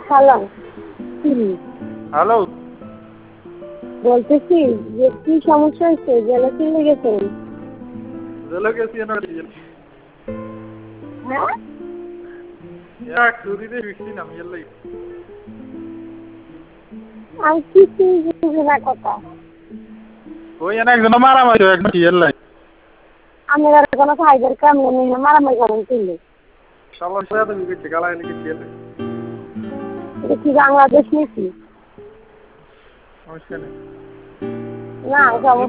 Hello hello বলতেছি যে কি সমস্যা হয়েছে জেলে চলে গেছেন? জেলে গেছি না হ্যাঁ এক চুরিতে ফিরছি না আমি এলাই আমি কিছুই বুঝি না কথা। ওই একজন মারামারি একজন এলাই আমি আর কোনো ফাইবার কাম নেই মারামারি করেন তুলে। সবার সাথে বিকেছে গালা এলে কি এলাই এটা কি বাংলাদেশ নাকি? সমস্যা নেই না